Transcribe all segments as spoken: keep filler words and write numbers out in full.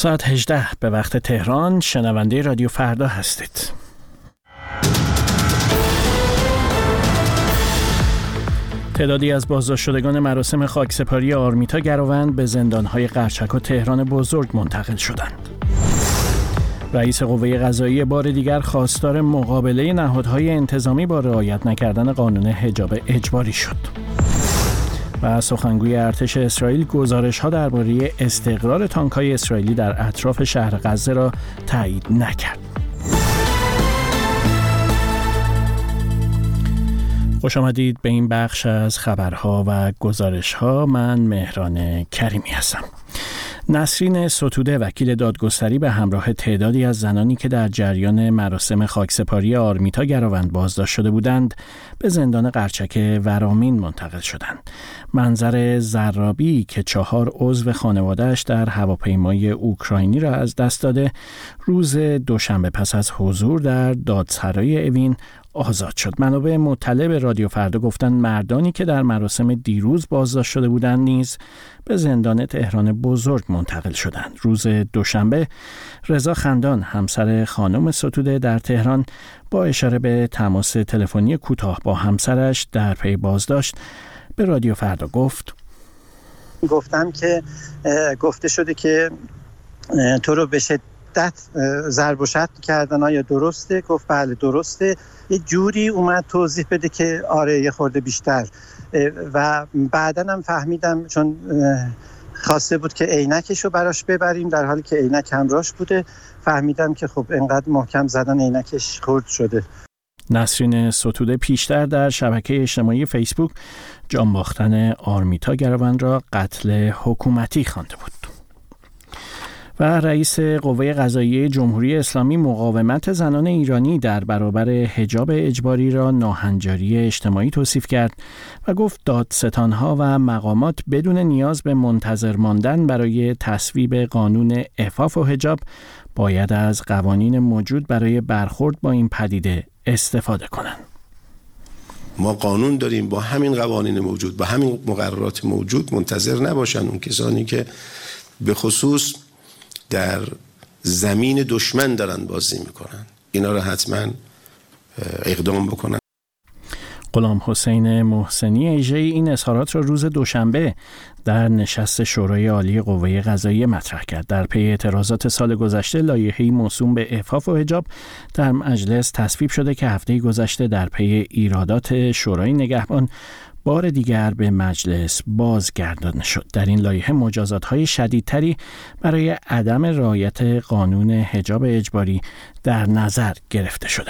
ساعت هجده به وقت تهران. شنونده رادیو فردا هستید. تعدادی از بازداشت شدگان مراسم خاکسپاری آرمیتا گروند به زندان‌های قرچک و تهران بزرگ منتقل شدند. رئیس قوه قضاییه بار دیگر خواستار مقابله نهادهای انتظامی با رعایت نکردن قانون حجاب اجباری شد. و سخنگوی ارتش اسرائیل گزارش‌ها درباره استقرار تانک‌های اسرائیلی در اطراف شهر غزه را تایید نکرد. خوش آمدید به این بخش از خبرها و گزارش‌ها. من مهران کریمی هستم. نسرین ستوده وکیل دادگستری به همراه تعدادی از زنانی که در جریان مراسم خاکسپاری آرمیتا گروند بازداشت شده بودند به زندان قرچک ورامین منتقل شدند. منظر زرابی که چهار عضو خانواده‌اش در هواپیمای اوکراینی را از دست داده روز دوشنبه پس از حضور در دادسرای اوین آزاد شد. منابع مطلع به رادیو فردا گفتند مردانی که در مراسم دیروز بازداشت شده بودند نیز به زندان تهران بزرگ منتقل شدند. روز دوشنبه رضا خندان همسر خانم ستوده در تهران با اشاره به تماس تلفنی کوتاه با همسرش در پی بازداشت به رادیو فردا گفت گفتم که گفته شده که تو رو به شدت ضرب و شتم کردن. آیا درسته؟ گفت بله درسته. یه جوری اومد توضیح بده که آره یه خورده بیشتر. و بعدن هم فهمیدم چون خواسته بود که عینکشو براش ببریم در حالی که عینک همراهش بوده، فهمیدم که خب انقدر محکم زدن عینکش خورد شده. نسرین ستوده پیشتر در شبکه اجتماعی فیسبوک جان باختن آرمیتا گروند را قتل حکومتی خوانده بود. و رئیس قوه قضاییه جمهوری اسلامی مقاومت زنان ایرانی در برابر حجاب اجباری را ناهنجاری اجتماعی توصیف کرد و گفت دادستانها و مقامات بدون نیاز به منتظر ماندن برای تصویب قانون عفاف و حجاب باید از قوانین موجود برای برخورد با این پدیده استفاده کنند. ما قانون داریم، با همین قوانین موجود، با همین مقررات موجود منتظر نباشن اون کسانی که به خصوص در زمین دشمن دارن بازی میکنن، اینا رو حتما اقدام بکنن. غلام حسین محسنی ایژه‌ای این اظهارات را روز دوشنبه در نشست شورای عالی قوه قضاییه مطرح کرد. در پی اعتراضات سال گذشته لایحه‌ای موسوم به عفاف و حجاب در مجلس تصویب شده که هفته گذشته در پی ایرادات شورای نگهبان بار دیگر به مجلس بازگردانده شد. در این لایحه مجازات‌های شدیدتری برای عدم رعایت قانون حجاب اجباری در نظر گرفته شده.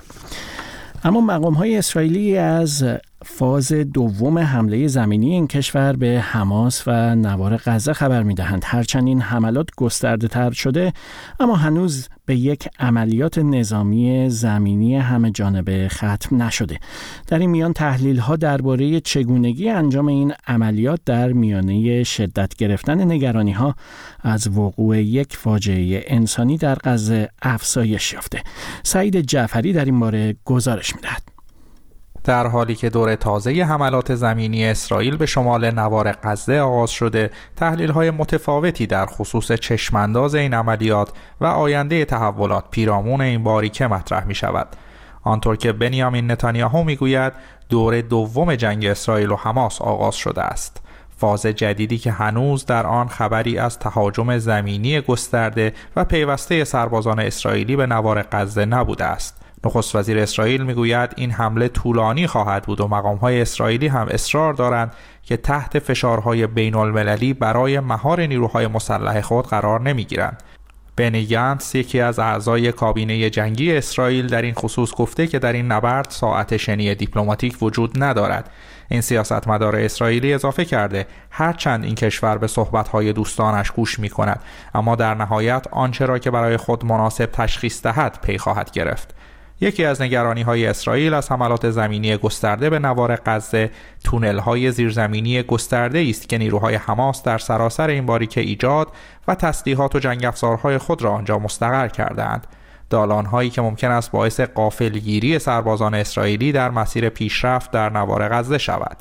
اما مقام‌های اسرائیلی از فاز دوم حمله زمینی این کشور به حماس و نوار غزه خبر می‌دهند. هرچند این حملات گسترده‌تر شده اما هنوز به یک عملیات نظامی زمینی همه جانبه ختم نشده. در این میان تحلیل‌ها درباره چگونگی انجام این عملیات در میانه شدت گرفتن نگرانی‌ها از وقوع یک فاجعه انسانی در غزه افزایش یافته. سعید جعفری در این باره گزارش می‌دهد. در حالی که دور تازه حملات زمینی اسرائیل به شمال نوار غزه آغاز شده، تحلیل‌های متفاوتی در خصوص چشمانداز این عملیات و آینده تحولات پیرامون این باریکه مطرح می‌شود. آنطور که بنیامین نتانیاهو می‌گوید، دور دوم جنگ اسرائیل و حماس آغاز شده است. فاز جدیدی که هنوز در آن خبری از تهاجم زمینی گسترده و پیوسته سربازان اسرائیلی به نوار غزه نبوده است. نخست وزیر اسرائیل میگوید این حمله طولانی خواهد بود و مقام‌های اسرائیلی هم اصرار دارند که تحت فشارهای بین المللی برای مهار نیروهای مسلح خود قرار نمیگیرند. بنی گانتس، یکی از اعضای کابینه جنگی اسرائیل، در این خصوص گفته که در این نبرد ساعت شنی دیپلماتیک وجود ندارد. این سیاستمدار اسرائیلی اضافه کرده هرچند این کشور به صحبت‌های دوستانش گوش می‌کند، اما در نهایت آنچه را که برای خود مناسب تشخیص دهد پی خواهد گرفت. یکی از نگرانی‌های اسرائیل از حملات زمینی گسترده به نوار غزه تونل‌های زیرزمینی گسترده است که نیروهای حماس در سراسر این باریکه ایجاد و تسلیحات و جنگ افزارهای خود را آنجا مستقر کرده‌اند. دالان‌هایی که ممکن است باعث غافلگیری سربازان اسرائیلی در مسیر پیشرفت در نوار غزه شود.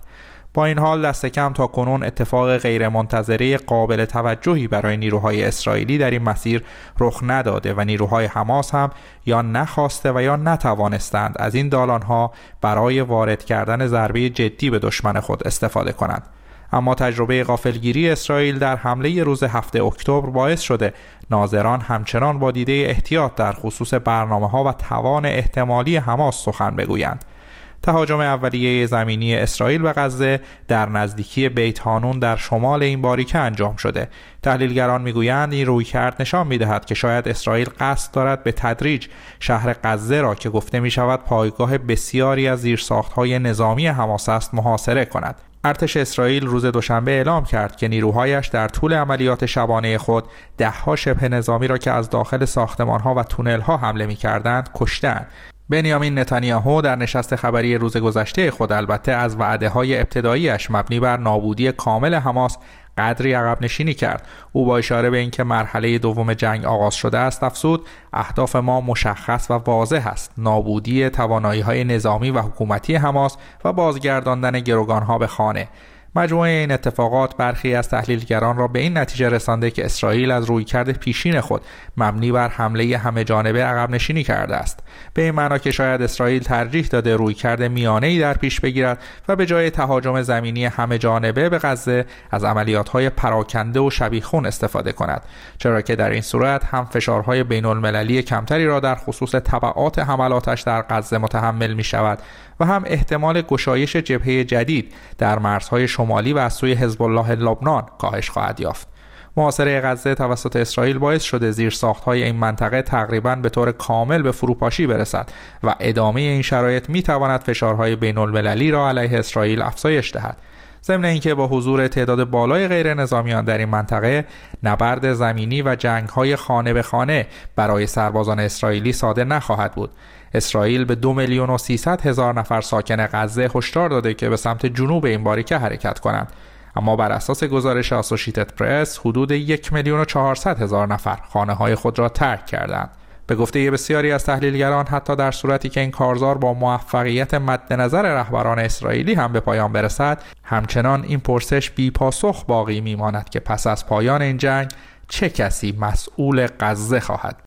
با این حال دست کم تا کنون اتفاق غیرمنتظره قابل توجهی برای نیروهای اسرائیلی در این مسیر رخ نداده و نیروهای حماس هم یا نخواسته و یا نتوانستند از این دالانها برای وارد کردن ضربه جدی به دشمن خود استفاده کنند. اما تجربه غافلگیری اسرائیل در حمله روز هفتم اکتبر باعث شده ناظران همچنان با دیده احتیاط در خصوص برنامه‌ها و توان احتمالی حماس سخن بگویند. تهاجم اولیه زمینی اسرائیل به غزه در نزدیکی بیت هانون در شمال این باریکه انجام شده. تحلیلگران میگویند این رویکرد نشان میدهد که شاید اسرائیل قصد دارد به تدریج شهر غزه را که گفته میشود پایگاه بسیاری از زیرساخت‌های نظامی حماس است محاصره کند. ارتش اسرائیل روز دوشنبه اعلام کرد که نیروهایش در طول عملیات شبانه خود ده‌ها شبه نظامی را که از داخل ساختمان‌ها و تونل‌ها حمله می‌کردند کشتند. بنیامین نتانیاهو در نشست خبری روز گذشته خود البته از وعده‌های ابتدایی‌اش مبنی بر نابودی کامل حماس قدری عقب نشینی کرد. او با اشاره به اینکه مرحله دوم جنگ آغاز شده است افزود: اهداف ما مشخص و واضح است: نابودی توانایی‌های نظامی و حکومتی حماس و بازگرداندن گروگان‌ها به خانه. مجموعه این اتفاقات برخی از تحلیلگران را به این نتیجه رسانده که اسرائیل از رویکرد پیشین خود مبنی بر حمله همه جانبه عقب نشینی کرده است. به این معنا که شاید اسرائیل ترجیح داده رویکرد میانه‌ای در پیش بگیرد و به جای تهاجم زمینی همه جانبه به غزه از عملیات‌های پراکنده و شبیخون استفاده کند، چرا که در این صورت هم فشارهای بین‌المللی کمتری را در خصوص تبعات حملاتش در غزه متحمل می‌شود و هم احتمال گشایش جبهه جدید در مرزهای شمالی و از سوی حزب الله لبنان کاهش خواهد یافت. محاصره غزه توسط اسرائیل باعث شده زیرساخت‌های این منطقه تقریباً به طور کامل به فروپاشی برسد و ادامه این شرایط می‌تواند فشارهای بین‌المللی را علیه اسرائیل افزایش دهد. ضمن اینکه با حضور تعداد بالای غیر نظامیان در این منطقه، نبرد زمینی و جنگ‌های خانه به خانه برای سربازان اسرائیلی ساده نخواهد بود. اسرائیل به دو میلیون و سیصد هزار نفر ساکن غزه هشدار داده که به سمت جنوب این باریکه حرکت کنند، اما بر اساس گزارش آسوشیتد پرس حدود یک میلیون و چهارصد هزار نفر خانه‌های خود را ترک کردند. به گفته بسیاری از تحلیلگران حتی در صورتی که این کارزار با موفقیت مد نظر رهبران اسرائیلی هم به پایان برسد، همچنان این پرسش بی پاسخ باقی میماند که پس از پایان این جنگ چه کسی مسئول غزه خواهد.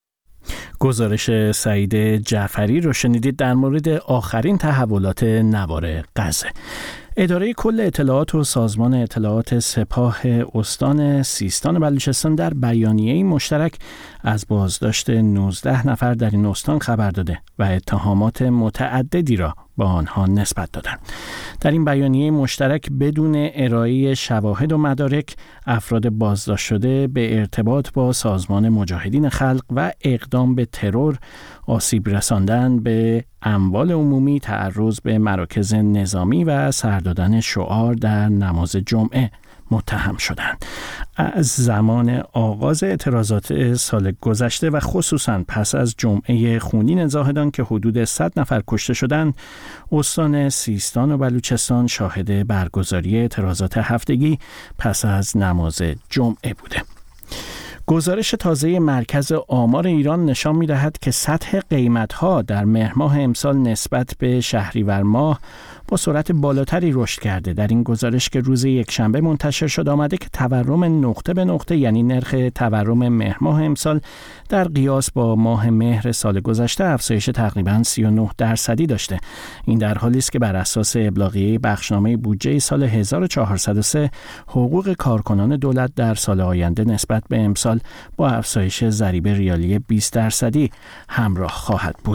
گزارش سعید جعفری رو شنیدید در مورد آخرین تحولات نوار غزه. اداره کل اطلاعات و سازمان اطلاعات سپاه استان سیستان و بلوچستان در بیانیه‌ای مشترک از بازداشت نوزده نفر در این استان خبر داده و اتهامات متعددی را با آنها نسبت دادند. در این بیانیه مشترک بدون ارائه شواهد و مدارک، افراد بازداشت شده به ارتباط با سازمان مجاهدین خلق و اقدام به ترور، آسیب رساندن به اموال عمومی، تعرض به مراکز نظامی و سر دادن شعار در نماز جمعه متهم شدند. از زمان آغاز اعتراضات سال گذشته و خصوصاً پس از جمعه خونین زاهدان که حدود صد نفر کشته شدند، استان سیستان و بلوچستان شاهد برگزاری اعتراضات هفتگی پس از نماز جمعه بوده. گزارش تازه مرکز آمار ایران نشان می‌دهد که سطح قیمت‌ها در مهر ماه امسال نسبت به شهریور ماه با سرعت بالاتری رشد کرده. در این گزارش که روز یکشنبه منتشر شد آمده که تورم نقطه به نقطه، یعنی نرخ تورم مهر ماه امسال در قیاس با ماه مهر سال گذشته افزایش تقریباً سی و نه درصدی داشته. این در حالی است که بر اساس ابلاغیه بخشنامه بودجه سال هزار و چهارصد و سه حقوق کارکنان دولت در سال آینده نسبت به امسال با افزایش ضریب ریالی بیست درصدی همراه خواهد بود.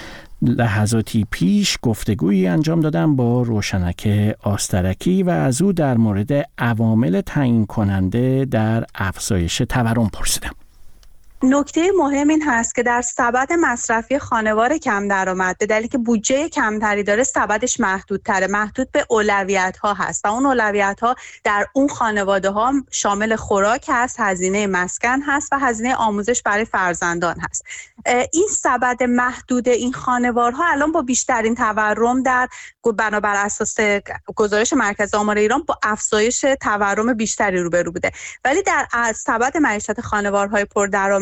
لحظاتی پیش گفتگویی انجام دادم با روشنک آسترکی و از او در مورد عوامل تعیین کننده در افزایش تورم پرسیدم. نکته مهم این هست که در سبد مصرفی خانوار کم درآمد به دلیلی که بودجه کمتری داره سبدش محدودتره، محدود به اولویت ها هست و اون اولویت ها در اون خانواده ها شامل خوراک هست، هزینه مسکن هست و هزینه آموزش برای فرزندان هست. این سبد محدود این خانوارها الان با بیشترین تورم در بنابر اساس گزارش مرکز آمار ایران با افزایش تورم بیشتری روبرو بوده، ولی در سبد معیشت خانوارهای پردرآمد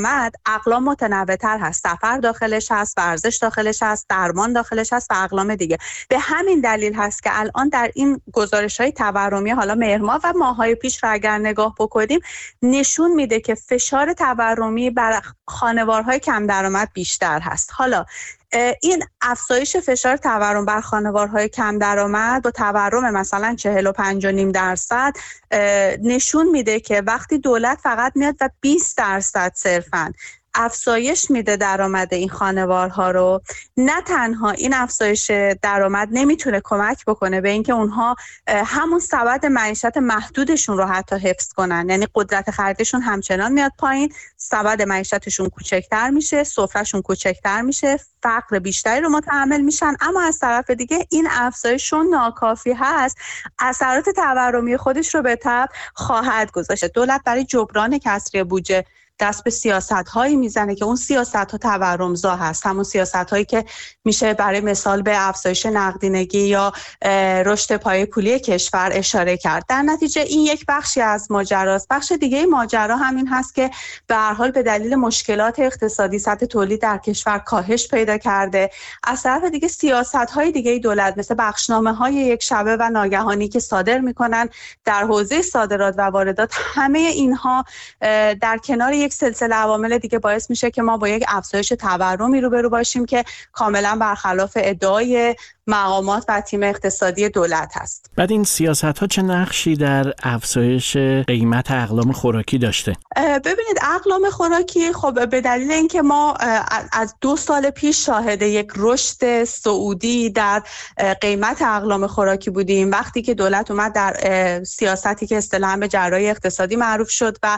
درآمد اقلام متنوع‌تر هست. سفر داخلش هست، ورزش داخلش هست، درمان داخلش هست و اقلام دیگه. به همین دلیل هست که الان در این گزارش‌های تورمی حالا مهر ماه و ماه‌های پیش رو اگر نگاه بکنیم نشون میده که فشار تورمی بر خانوارهای کم درآمد بیشتر هست. حالا این افزایش فشار تورم بر خانوارهای کم درآمد با تورم مثلا چهل و پنج و نیم درصد نشون میده که وقتی دولت فقط میاد و بیست درصد صرفاً افزایش میده درآمد این خانوارها رو، نه تنها این افزایش درآمد نمیتونه کمک بکنه به اینکه اونها همون سبد معیشت محدودشون رو حتی حفظ کنن، یعنی قدرت خریدشون همچنان میاد پایین، سبد معیشتشون کوچکتر میشه، سفرهشون کوچکتر میشه، فقر بیشتری رو متحمل میشن. اما از طرف دیگه این افزایششون ناکافی هست، اثرات تورمی خودش رو به تبع خواهد گذاشت. دولت برای جبران کسری بودجه دست به سیاست‌هایی میزنه که اون سیاست‌ها تورم‌زا هست، همون سیاست‌هایی که میشه برای مثال به افزایش نقدینگی یا رشد پایه پولی کشور اشاره کرد. در نتیجه این یک بخشی از ماجراست. بخش دیگه ماجرا همین هست که به هر حال به دلیل مشکلات اقتصادی سطح تولید در کشور کاهش پیدا کرده. از طرف دیگه سیاست‌های دیگه دولت مثل بخشنامه‌های یک شبه و ناگهانی که صادر می‌کنن در حوزه صادرات و واردات، همه اینها در کنار یک سلسله عوامل دیگه باعث میشه که ما با یک افزایش تورمی روبرو باشیم که کاملا برخلاف ادعای مقامات و تیم اقتصادی دولت هست. بعد این سیاست‌ها چه نقشی در افزایش قیمت اقلام خوراکی داشته؟ ببینید اقلام خوراکی خب به دلیل اینکه ما از دو سال پیش شاهد یک رشد صعودی در قیمت اقلام خوراکی بودیم، وقتی که دولت اومد در سیاستی که اصطلاحاً به جراحی اقتصادی معروف شد و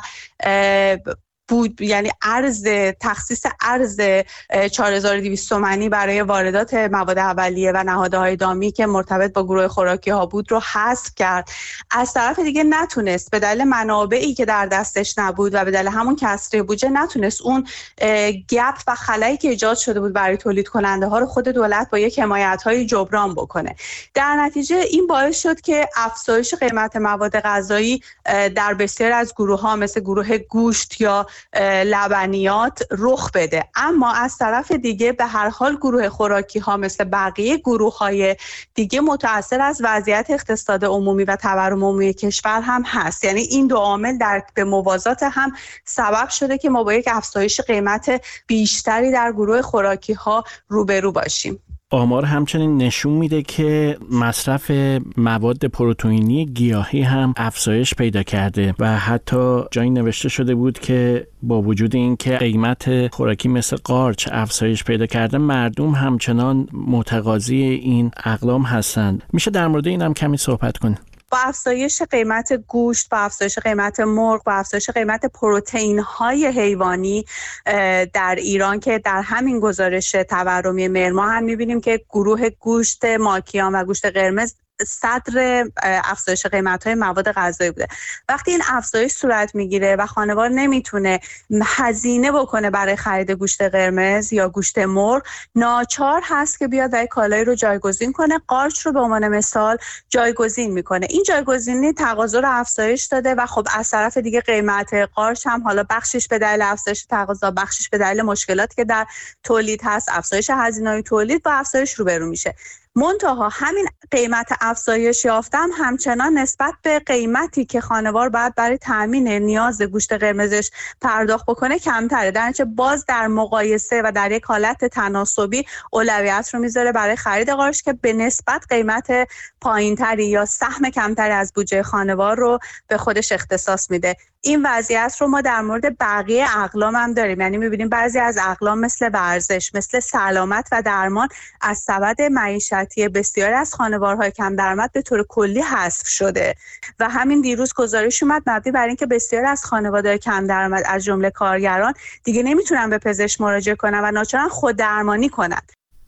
بود، یعنی ارز تخصیص ارز چهار هزار و دویست تومانی برای واردات مواد اولیه و نهادهای دامی که مرتبط با گروه خوراکی ها بود رو حذف کرد. از طرف دیگه نتونست به دلیل منابعی که در دستش نبود و به دلیل همون کسری بودجه نتونست اون گپ و خلایی که ایجاد شده بود برای تولید کننده ها رو خود دولت با یک حمایت های جبران بکنه. در نتیجه این باعث شد که افزایش قیمت مواد غذایی در بسیار از گروه ها مثل گروه گوشت یا لبنیات رخ بده. اما از طرف دیگه به هر حال گروه خوراکی ها مثل بقیه گروه های دیگه متأثر از وضعیت اقتصاد عمومی و تورم عمومی کشور هم هست. یعنی این دو عامل در به موازات هم سبب شده که ما با یک افزایش قیمت بیشتری در گروه خوراکی ها روبرو باشیم. آمار همچنین نشون میده که مصرف مواد پروتئینی گیاهی هم افزایش پیدا کرده و حتی جایی نوشته شده بود که با وجود اینکه قیمت خوراکی مثل قارچ افزایش پیدا کرده، مردم همچنان متقاضی این اقلام هستند. میشه در مورد این هم کمی صحبت کنیم؟ با افزایش قیمت گوشت، با افزایش قیمت مرغ، با افزایش قیمت پروتئین‌های حیوانی در ایران که در همین گزارش تورمی مهر ماه هم می‌بینیم که گروه گوشت ماکیان و گوشت قرمز صدر افزایش قیمت‌های مواد غذایی بوده. وقتی این افزایش صورت میگیره و خانوار نمیتونه هزینه بکنه برای خرید گوشت قرمز یا گوشت مرغ، ناچار هست که بیاد و کالایی رو جایگزین کنه. قارچ رو به عنوان مثال جایگزین میکنه. این جایگزینی تقاضا رو افزایش داده و خب از طرف دیگه قیمت قارچ هم حالا بخشش به دلیل افزایش تقاضا، بخشش به دلیل مشکلاتی که در تولید هست، افزایش هزینه‌های تولید با افزایش روبرو میشه. منتها همین قیمت افزایش یافته هم همچنان نسبت به قیمتی که خانوار باید برای تامین نیاز گوشت قرمزش پرداخت بکنه کمتره. در نتیجه باز در مقایسه و در یک حالت تناسبی اولویت رو میذاره برای خرید قارچ که به نسبت قیمت پایینتری یا سهم کمتری از بودجه خانوار رو به خودش اختصاص میده. این وضعیت رو ما در مورد بقیه اقلام هم داریم. یعنی می‌بینیم بعضی از اقلام مثل ورزش، مثل سلامت و درمان از سبد معیشتی بسیاری از خانوارهای کم درآمد به طور کلی حذف شده و همین دیروز گزارش اومد مبنی بر اینکه بسیاری از خانواده‌های کم درآمد از جمله کارگران دیگه نمیتونن به پزشک مراجعه کنن و ناچارن خود درمانی کنن.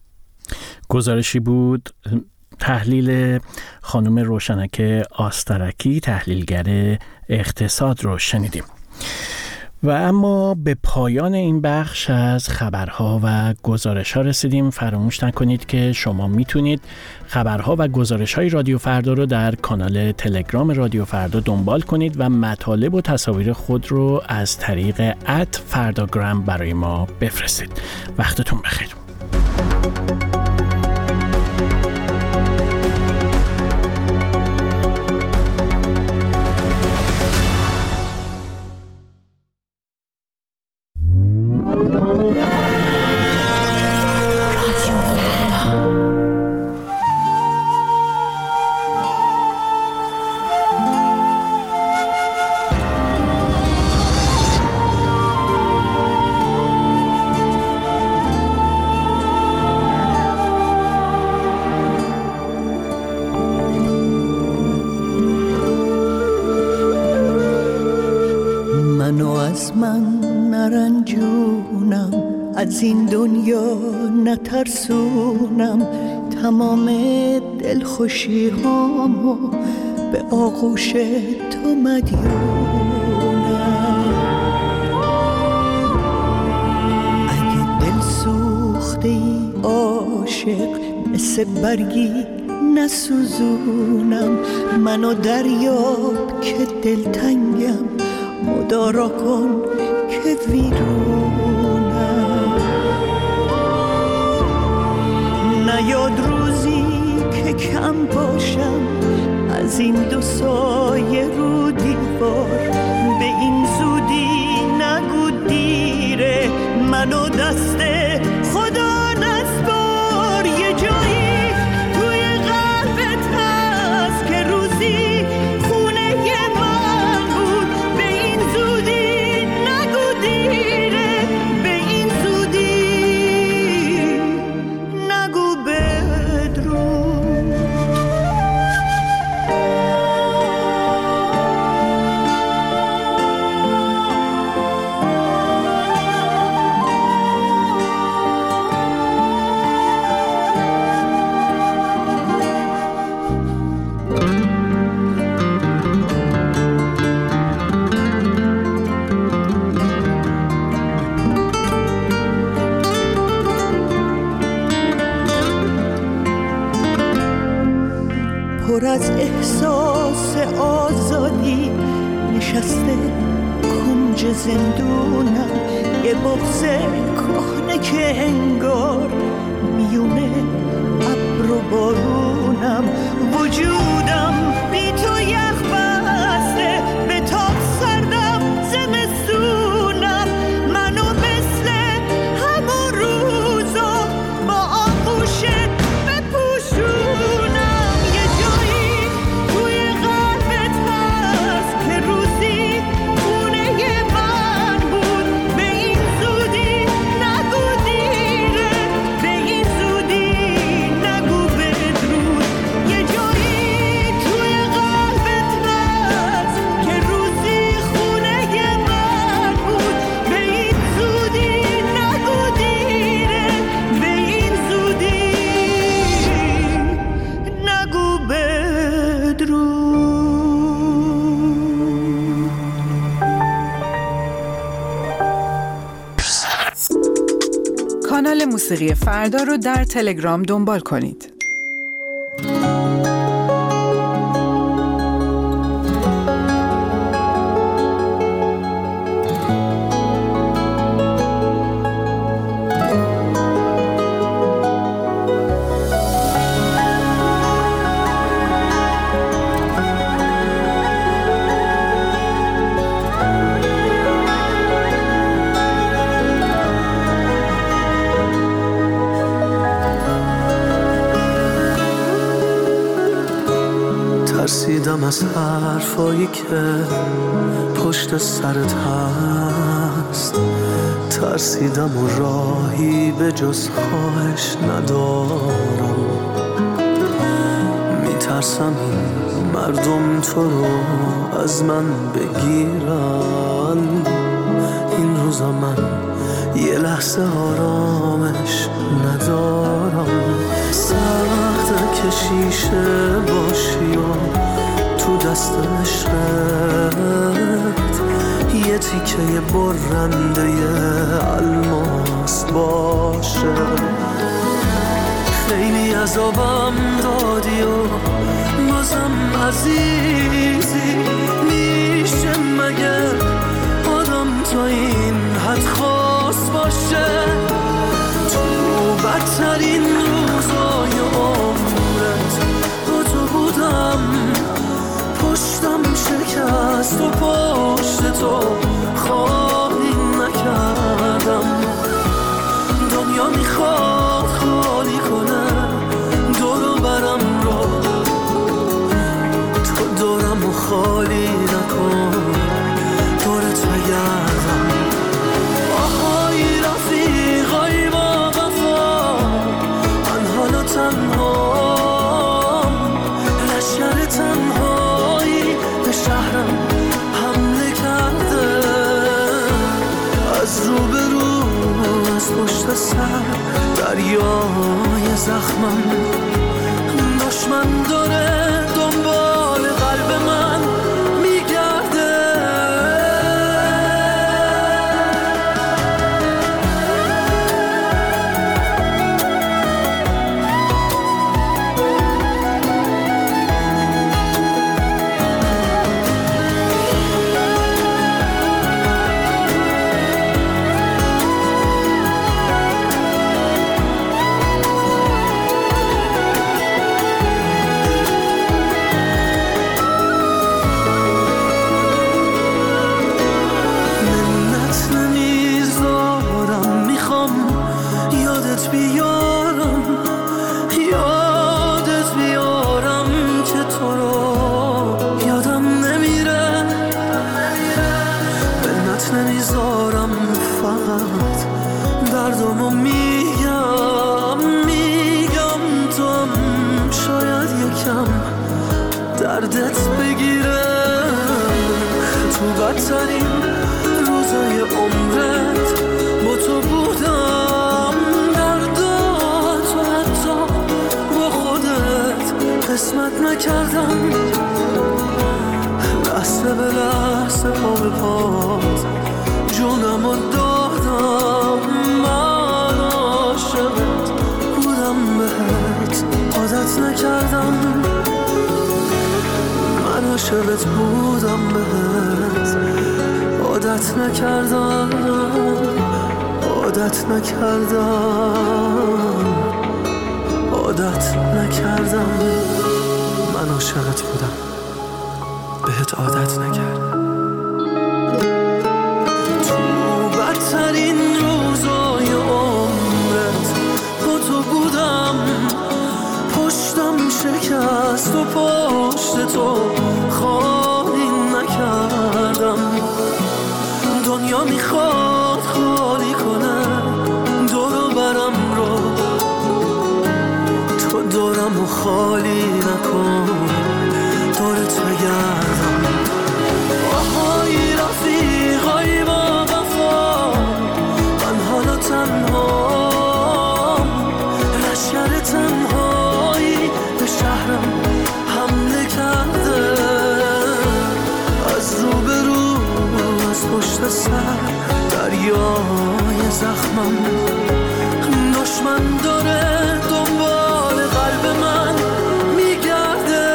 گزارشی بود تحلیل خانم روشنک آسترکی، تحلیلگر اقتصاد رو شنیدیم. و اما به پایان این بخش از خبرها و گزارش‌ها رسیدیم. فراموش نکنید که شما میتونید خبرها و گزارش‌های رادیو فردا رو در کانال تلگرام رادیو فردا دنبال کنید و مطالب و تصاویر خود رو از طریق ات فرداگرام برای ما بفرستید. وقتتون بخیر. از این دنیا نترسونم، تمام دلخوشی هامو به آغوش تو مدیونم. اگه دل سوخته ای عاشق مثل برگی نسوزونم، منو دریاب که دلتنگم، مدارا کن که ویرونم. نیاد روزی که کم باشم از این دو سایه رو دیوار، به این زودی نگو دیره، منو دست خدا نسپار. یه جایی توی قلبت هست که روزی خونه من بود، به این زودی نگو دیره، به این زودی نگو بدرود. پر از احساس آزادی نشسته کنج زندونم، یه بغض کهنه که انگار میونه ابر و بارونم. وجودم بی تو یخ بسته، به تاب سردم زمستونم، منو مثل همون روزا با آغوشت بپوشونم. کانال موسیقی فردا رو در تلگرام دنبال کنید. ترسیدم از حرفایی که پشت سرت هست، ترسیدم و راهی به جز خواهش ندارم. میترسم این مردم تو رو از من بگیرن، این روزا من یه لحظه آرامش ندارم. سخته که شیشه باشی و تو دست عشقت یه تیکه برنده الماس باشه. خیلی عذابم دادی و بازم عزیزی، میشه مگه آدم تا این حد خواست باشه؟ تو بدترین روزای عمرت با تو بودم، پشتم شکست و پشت تو خواهی نکردم. دنیا میخواد خالی کنه دورو برم رو، تو دورم و خالی نکن، دورت بگردم. آهای رفیقای با وفا، من حالا تنهام، لشکر تنهایی به شهرم حمله کرده. از رو به رو، از پشت سر دریای زخمم، دشمن داره دنبال قلب من میگرده. دردت بگیره تو بدترین روزای عمرت با تو بودم. درداتو حتی با خودت قسمت نکردم. لحظه به لحظه پا به پات جونمو دادم. من عاشقت بودم بهت عادت نکردم. من عاشقت بودم بهت عادت نکردم. عادت نکردم. عادت نکردم. من عاشقت بودم بهت عادت نکردم. تو بدترین روزای عمرت با تو بودم. پشتم شکست و پشت تو خالی نکردم. دنیا میخواد خالی کنه دورو برم رو، تو دورم و خالی نکن، دورت بگردم. آهای رفیقای با وفا، من حالا تنهام، لشکر تنهایی به شهرم حمله کرده. از رو به رو، از پشت سر دریای زخمم، دشمن داره دنبال قلب من میگرده.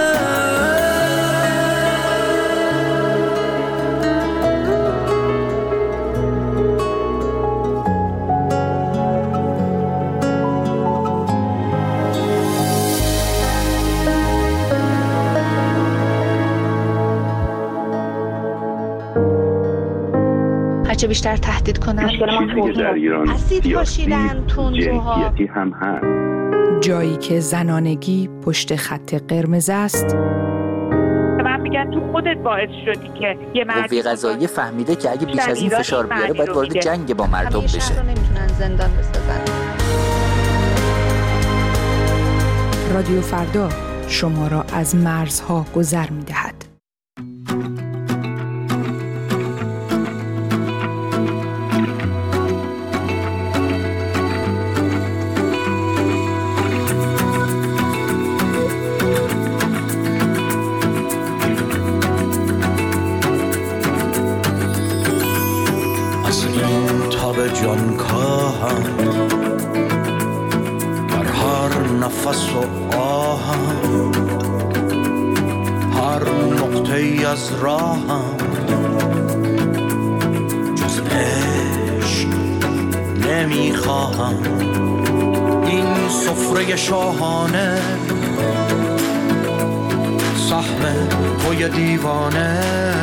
هرچه بیشتر تهدید کنن مشکل ما در ایران اسید پاشیدن تندروها هم هست. جایی که زنانگی پشت خط قرمز است. من میگن تو خودت باعث شدی که یه مرد قوه قضاییه فهمیده که اگه بیش از این فشار بیاره باید وارد جنگ با مردم بشه. شهر رو نمیتونن زندان بسازن. رادیو فردا شما را از مرزها گذر می‌دهد. آب جان کاهم، در هر نفس و آهم، هر نقطه ای از راهم، جز عشق نمیخواهم. این سفره شاهانه سهم توی دیوانه،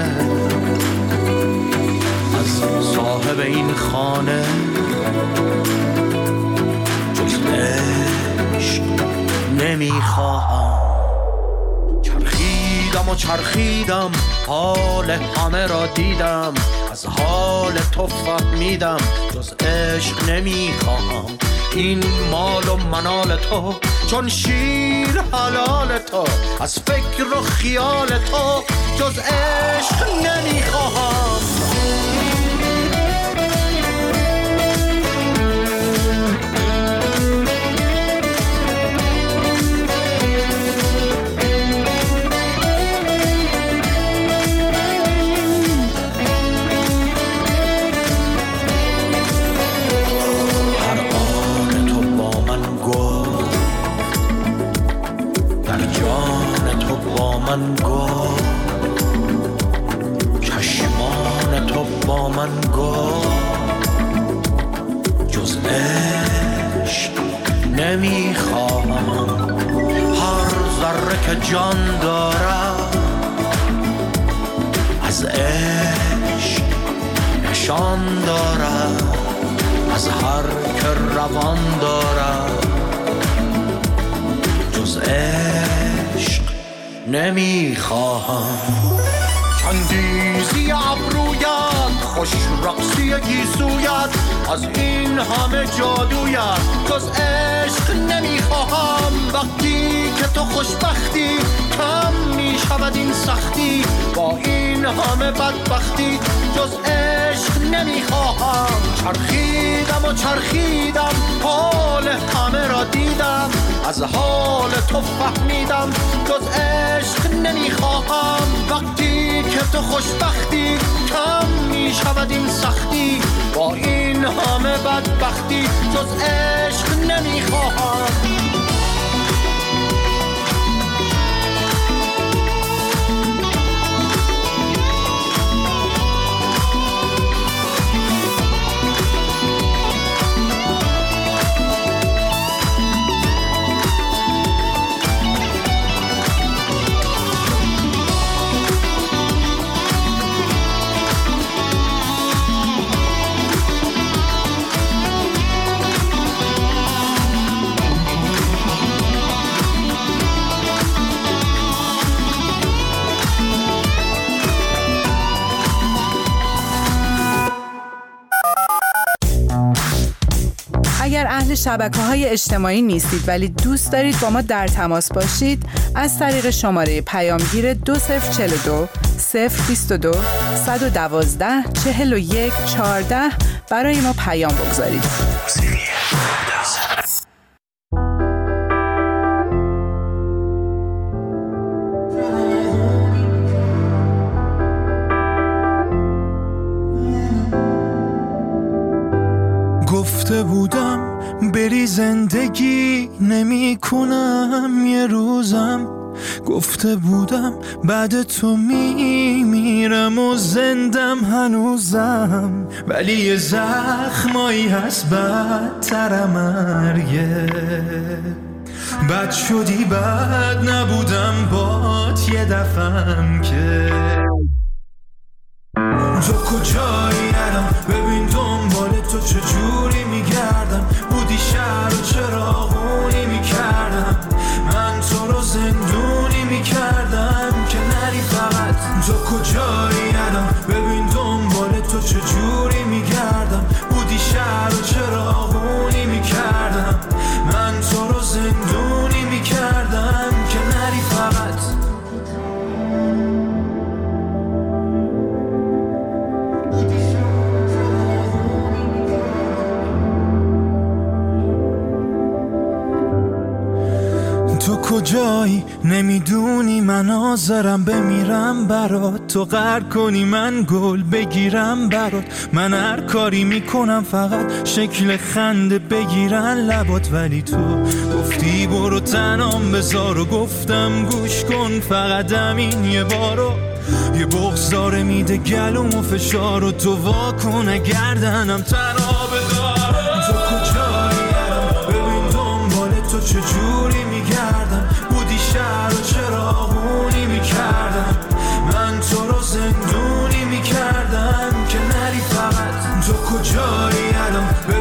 از صاحب این خانه جز عشق نمیخواهم. چرخیدم و چرخیدم حال همه را دیدم، از حال تو فهمیدم جز عشق نمیخواهم. این مال و منال تو چون شیر حلال تو، از فکر و خیال تو جز عشق نمیخواهم. من گفت چشمان تو با من گفت جز عشق نمیخواهم. هر ذره که جان دارد از عشق نشان دارد، از هر که روان دارد جز عشق نمیخواهم. چندیزی ابرویت، خوش رقصی گیسویت، از این همه جادویت جز عشق نمیخواهم. وقتی که تو خوشبختی کم میشود این سختی، با این همه بدبختی جز عشق نمیخواهم. چرخیدم و چرخیدم حال همه را دیدم، از حال تو فهمیدم جز عشق نمیخواهم. وقتی که تو خوشبختی کم میشود این سختی، با این همه بدبختی جز عشق نمیخواهم. اگر اهل شبکه‌های اجتماعی نیستید ولی دوست دارید با ما در تماس باشید، از طریق شماره پیامگیر دو صفر چهل و دو صفر بیست و دو صد و دوازده چهل و یک چهارده برای ما پیام بگذارید. گفته بودم بری زندگی نمی کنم یه روزم، گفته بودم بعد تو می میرم و زندم هنوزم، ولی یه زخمایی هست بدتر مرگه. بد شدی بد نبودم بات یه دفعم که تو کجایی الان، ببین دنبال تو چجوری میگردم، بودی شهر و چراغونی میکردم، من تو رو زندونی میکردم که نری فقط. تو کجایی الان، ببین دنبال تو چجوری میگردم، بودی شهر و چراغونی میکردم، من تو رو زندونی میکردم که نری فقط. کجایی نمیدونی من آزارم بمیرم برات، تو قهر کنی من گل بگیرم برات، من هر کاری میکنم فقط شکل خنده بگیرن لبات، ولی تو گفتی برو تنام بذار و گفتم گوش کن فقط همین یه بارو، یه بغض داره میده گلوم و فشار و تو واکن گردنم تنها